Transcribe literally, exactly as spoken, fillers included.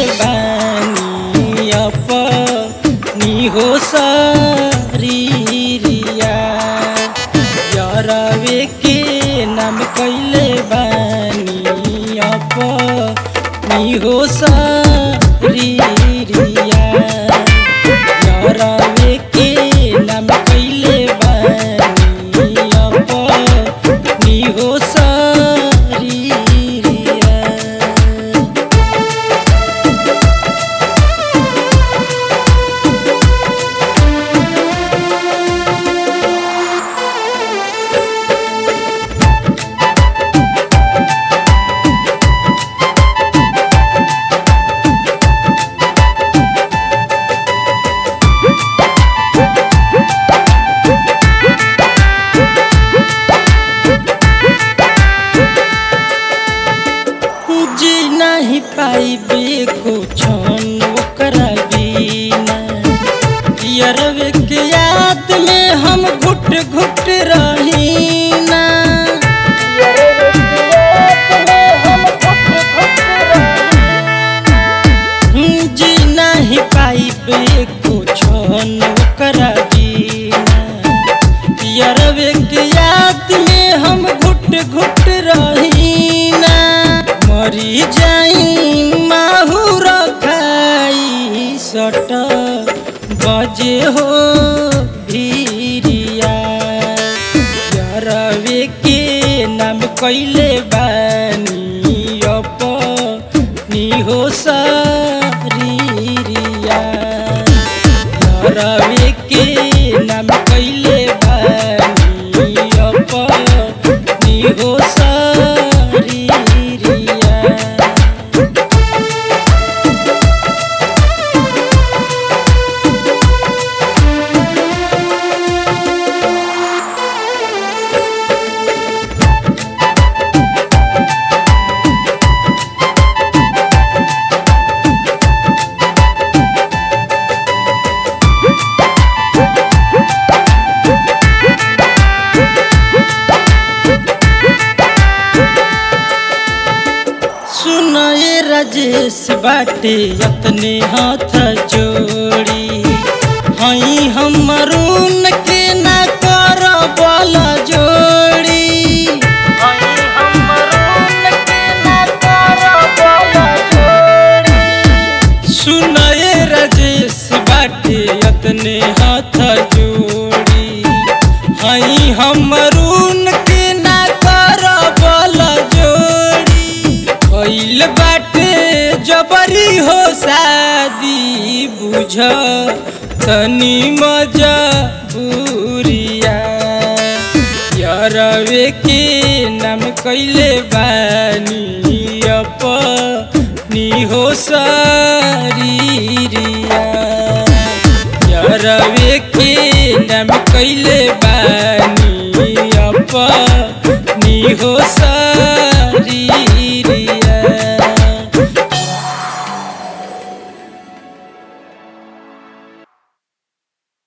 बानी अपनी हो शरीरिया यारवे के नाम कैले बानी अपनी हो शरीरिया यारवे के नाम कैले बानी अपनी हो शरीरिया। जी नहीं पाइबे कुछ ओकरा बिना यारवे के याद में हम घुट घुट रहीना यारवे के याद में हम घुट घुट रहीना जी नहीं पाइबे कुछ ओकरा बिना यारवे के याद में हम घुट घुट रहीना मरी जाई माहुर खाई सट बजे हो भीरिया यारवे के नाम कैले बानी अपनी हो शरीरिया यारवे के नाम कैले बानी अपनी हो शरीरिया। सुनाए राजेश बाटे अपने हाथ जोड़ी हई हम अरुण के ना कर बल जोड़ी हई हम अरुण के ना कर बल जोड़ी सुनाए राजेश बाटे अपने हाथ जोड़ी हई हम अरुण के ना कर बल जोड़ी भइल बाटे जबरी हो शादी बुझ तनी मजबूरिया यारवे के नाम कैले बानी अपनी हो शरीरिया यारवे के